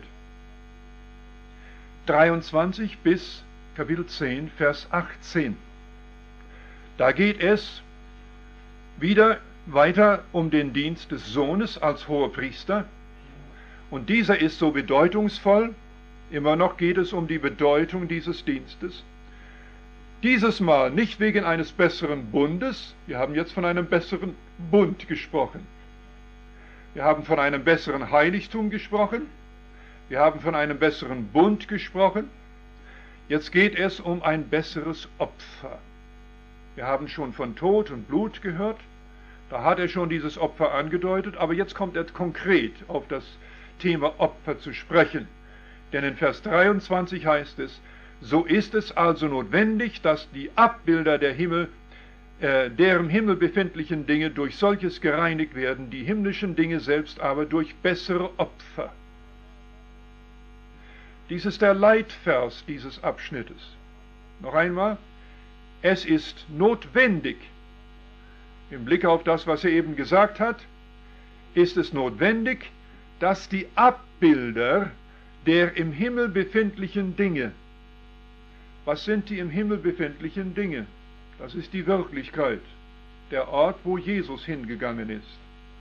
23 bis Kapitel 10, Vers 18. Da geht es wieder weiter um den Dienst des Sohnes als Hohepriester. Und dieser ist so bedeutungsvoll. Immer noch geht es um die Bedeutung dieses Dienstes. Dieses Mal nicht wegen eines besseren Bundes. Wir haben jetzt von einem besseren Bund gesprochen. Wir haben von einem besseren Heiligtum gesprochen. Wir haben von einem besseren Bund gesprochen. Jetzt geht es um ein besseres Opfer. Wir haben schon von Tod und Blut gehört. Da hat er schon dieses Opfer angedeutet, aber jetzt kommt er konkret auf das Thema Opfer zu sprechen. Denn in Vers 23 heißt es, so ist es also notwendig, dass die Abbilder der im Himmel befindlichen Dinge durch solches gereinigt werden, die himmlischen Dinge selbst aber durch bessere Opfer. Dies ist der Leitvers dieses Abschnittes. Noch einmal, es ist notwendig, im Blick auf das, was er eben gesagt hat, ist es notwendig, dass die Abbilder der im Himmel befindlichen Dinge, was sind die im Himmel befindlichen Dinge? Das ist die Wirklichkeit, der Ort, wo Jesus hingegangen ist.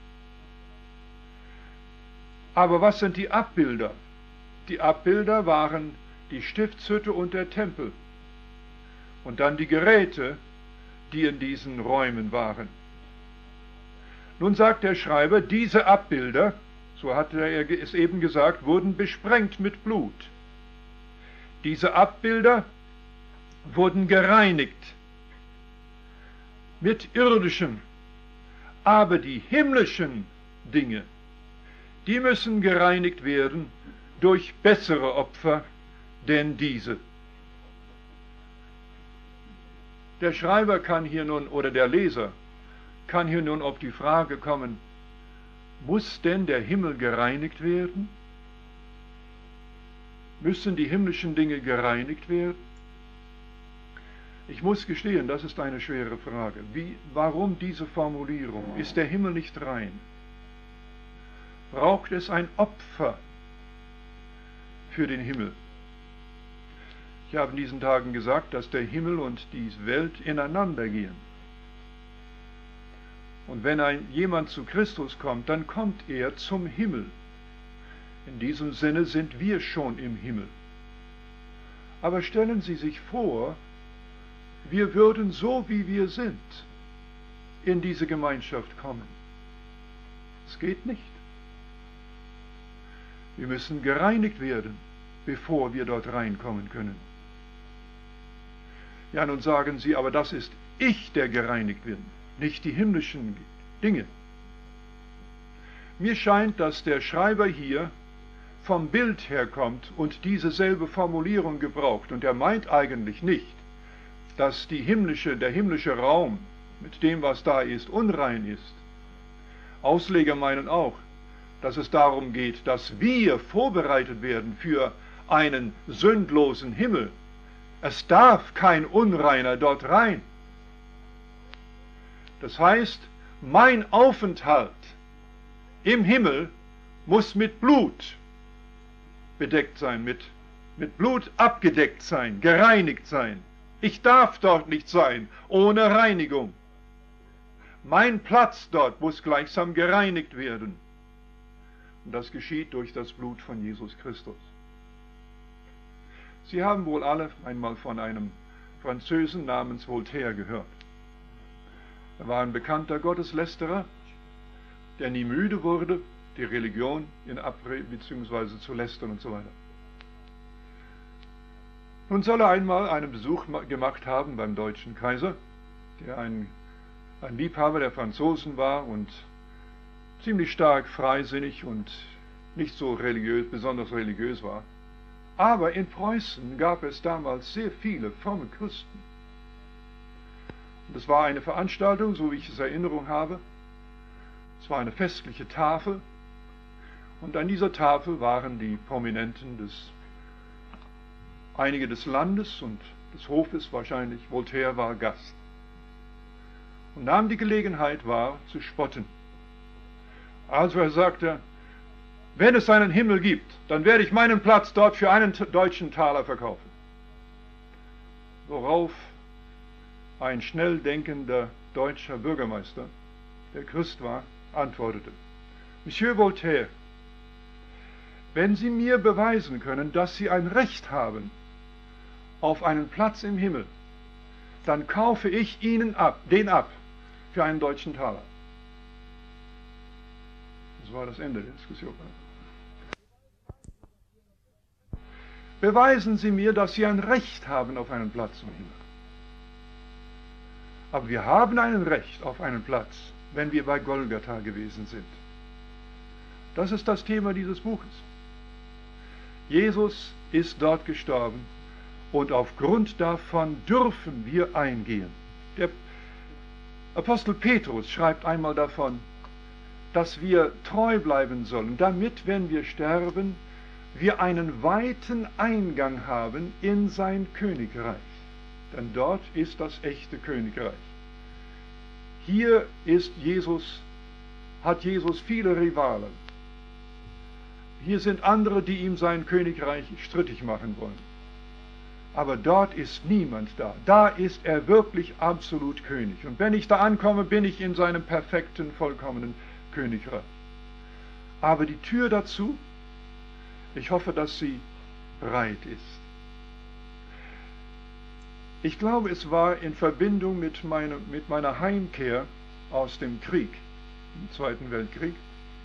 Aber was sind die Abbilder? Die Abbilder waren die Stiftshütte und der Tempel und dann die Geräte, die in diesen Räumen waren. Nun sagt der Schreiber, diese Abbilder, so hatte er es eben gesagt, wurden besprengt mit Blut. Diese Abbilder wurden gereinigt mit irdischen, aber die himmlischen Dinge, die müssen gereinigt werden durch bessere Opfer denn diese. Der Schreiber kann hier nun, oder der Leser, kann hier nun auf die Frage kommen, muss denn der Himmel gereinigt werden? Müssen die himmlischen Dinge gereinigt werden? Ich muss gestehen, das ist eine schwere Frage. Warum diese Formulierung? Ist der Himmel nicht rein? Braucht es ein Opfer für den Himmel? Ich habe in diesen Tagen gesagt, dass der Himmel und die Welt ineinander gehen. Und wenn jemand zu Christus kommt, dann kommt er zum Himmel. In diesem Sinne sind wir schon im Himmel. Aber stellen Sie sich vor, wir würden so wie wir sind in diese Gemeinschaft kommen. Es geht nicht. Wir müssen gereinigt werden, bevor wir dort reinkommen können. Ja, nun sagen Sie, aber das ist ich, der gereinigt wird, nicht die himmlischen Dinge. Mir scheint, dass der Schreiber hier vom Bild herkommt und diese selbe Formulierung gebraucht. Und er meint eigentlich nicht, dass der himmlische Raum mit dem, was da ist, unrein ist. Ausleger meinen auch, dass es darum geht, dass wir vorbereitet werden für einen sündlosen Himmel. Es darf kein Unreiner dort rein. Das heißt, mein Aufenthalt im Himmel muss mit Blut bedeckt sein, mit Blut abgedeckt sein, gereinigt sein. Ich darf dort nicht sein ohne Reinigung. Mein Platz dort muss gleichsam gereinigt werden. Und das geschieht durch das Blut von Jesus Christus. Sie haben wohl alle einmal von einem Französen namens Voltaire gehört. Er war ein bekannter Gotteslästerer, der nie müde wurde, die Religion in Abrede bzw. zu lästern und so weiter. Nun soll er einmal einen Besuch gemacht haben beim deutschen Kaiser, der ein Liebhaber der Franzosen war und ziemlich stark freisinnig und nicht so religiös, besonders religiös war. Aber in Preußen gab es damals sehr viele fromme Christen. Und es war eine Veranstaltung, so wie ich es in Erinnerung habe. Es war eine festliche Tafel. Und an dieser Tafel waren die Prominenten einige des Landes und des Hofes wahrscheinlich. Voltaire war Gast. Und nahm die Gelegenheit wahr, zu spotten. Also er sagte, wenn es einen Himmel gibt, dann werde ich meinen Platz dort für einen deutschen Taler verkaufen. Worauf ein schnell denkender deutscher Bürgermeister, der Christ war, antwortete, Monsieur Voltaire, wenn Sie mir beweisen können, dass Sie ein Recht haben auf einen Platz im Himmel, dann kaufe ich Ihnen den ab für einen deutschen Taler. Das war das Ende der Diskussion. Beweisen Sie mir, dass Sie ein Recht haben auf einen Platz im Himmel. Aber wir haben ein Recht auf einen Platz, wenn wir bei Golgatha gewesen sind. Das ist das Thema dieses Buches. Jesus ist dort gestorben und aufgrund davon dürfen wir eingehen. Der Apostel Petrus schreibt einmal davon, dass wir treu bleiben sollen, damit, wenn wir sterben, wir einen weiten Eingang haben in sein Königreich. Denn dort ist das echte Königreich. Hier hat Jesus viele Rivalen. Hier sind andere, die ihm sein Königreich strittig machen wollen. Aber dort ist niemand da. Da ist er wirklich absolut König. Und wenn ich da ankomme, bin ich in seinem perfekten, vollkommenen Königreich. Aber die Tür dazu, ich hoffe, dass sie breit ist. Ich glaube, es war in Verbindung mit meiner Heimkehr aus dem Krieg, im Zweiten Weltkrieg,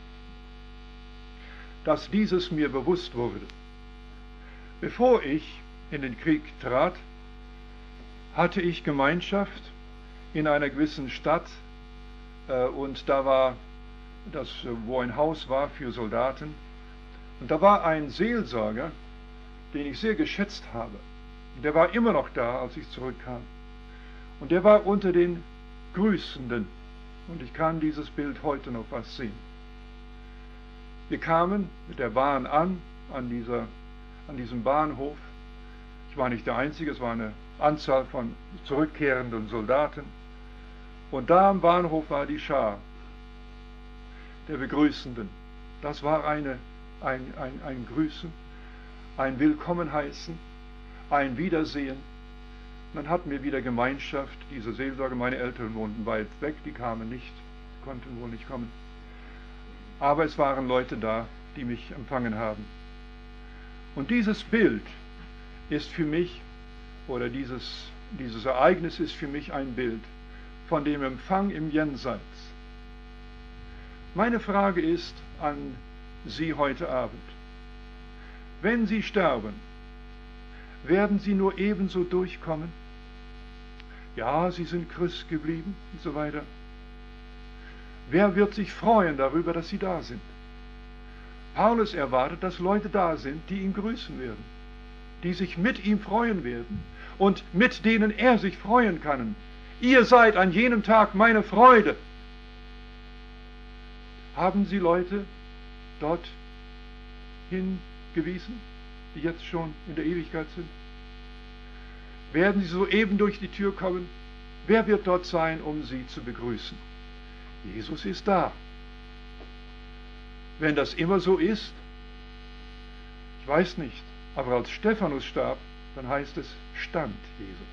dass dieses mir bewusst wurde. Bevor ich in den Krieg trat, hatte ich Gemeinschaft in einer gewissen Stadt und da war das, wo ein Haus war für Soldaten. Und da war ein Seelsorger, den ich sehr geschätzt habe. Der war immer noch da, als ich zurückkam. Und der war unter den Grüßenden. Und ich kann dieses Bild heute noch was sehen. Wir kamen mit der Bahn an diesem Bahnhof. Ich war nicht der Einzige, es war eine Anzahl von zurückkehrenden Soldaten. Und da am Bahnhof war die Schar der Begrüßenden. Das war ein Grüßen, ein Willkommenheißen, ein Wiedersehen. Dann hatten wir wieder Gemeinschaft, diese Seelsorge. Meine Eltern wohnten weit weg, die kamen nicht, konnten wohl nicht kommen. Aber es waren Leute da, die mich empfangen haben. Und dieses Bild ist für mich, oder dieses Ereignis ist für mich ein Bild von dem Empfang im Jenseits. Meine Frage ist an Sie heute Abend: Wenn Sie sterben, werden Sie nur ebenso durchkommen? Ja, Sie sind Christ geblieben und so weiter. Wer wird sich freuen darüber, dass Sie da sind? Paulus erwartet, dass Leute da sind, die ihn grüßen werden, die sich mit ihm freuen werden und mit denen er sich freuen kann. Ihr seid an jenem Tag meine Freude. Haben Sie Leute dort hingewiesen, die jetzt schon in der Ewigkeit sind? Werden Sie soeben durch die Tür kommen? Wer wird dort sein, um Sie zu begrüßen? Jesus ist da. Wenn das immer so ist, ich weiß nicht, aber als Stephanus starb, dann heißt es, stand Jesus.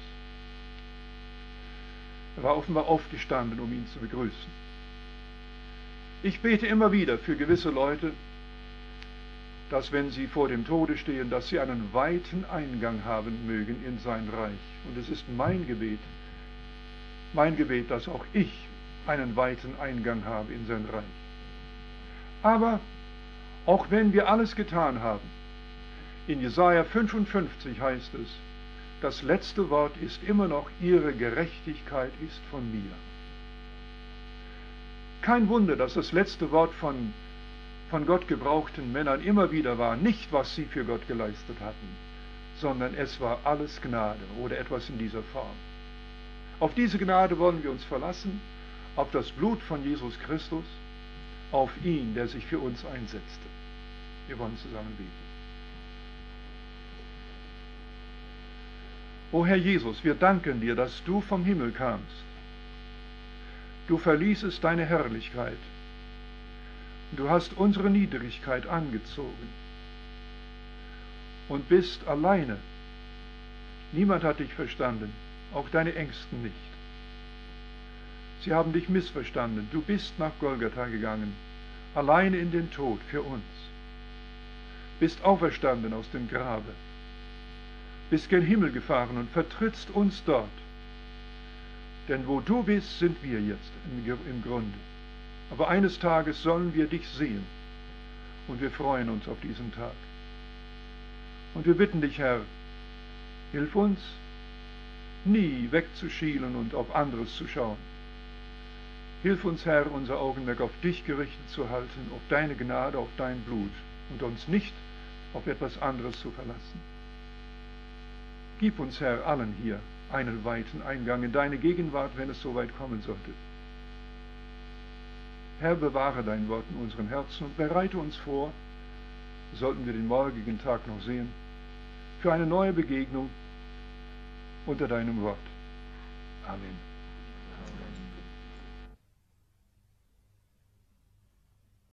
Er war offenbar aufgestanden, um ihn zu begrüßen. Ich bete immer wieder für gewisse Leute, dass wenn sie vor dem Tode stehen, dass sie einen weiten Eingang haben mögen in sein Reich. Und es ist mein Gebet, dass auch ich einen weiten Eingang habe in sein Reich. Aber auch wenn wir alles getan haben, in Jesaja 55 heißt es, das letzte Wort ist immer noch, ihre Gerechtigkeit ist von mir. Kein Wunder, dass das letzte Wort von Gott gebrauchten Männern immer wieder war, nicht was sie für Gott geleistet hatten, sondern es war alles Gnade oder etwas in dieser Form. Auf diese Gnade wollen wir uns verlassen, auf das Blut von Jesus Christus, auf ihn, der sich für uns einsetzte. Wir wollen zusammen beten. O Herr Jesus, wir danken dir, dass du vom Himmel kamst. Du verließest deine Herrlichkeit. Du hast unsere Niedrigkeit angezogen und bist alleine. Niemand hat dich verstanden, auch deine Ängsten nicht. Sie haben dich missverstanden. Du bist nach Golgatha gegangen, alleine in den Tod für uns. Bist auferstanden aus dem Grabe, bist gen Himmel gefahren und vertrittst uns dort. Denn wo du bist, sind wir jetzt im Grunde. Aber eines Tages sollen wir dich sehen und wir freuen uns auf diesen Tag. Und wir bitten dich, Herr, hilf uns, nie wegzuschielen und auf anderes zu schauen. Hilf uns, Herr, unser Augenmerk auf dich gerichtet zu halten, auf deine Gnade, auf dein Blut und uns nicht auf etwas anderes zu verlassen. Gib uns, Herr, allen hier einen weiten Eingang in deine Gegenwart, wenn es so weit kommen sollte. Herr, bewahre dein Wort in unseren Herzen und bereite uns vor, sollten wir den morgigen Tag noch sehen, für eine neue Begegnung unter deinem Wort. Amen.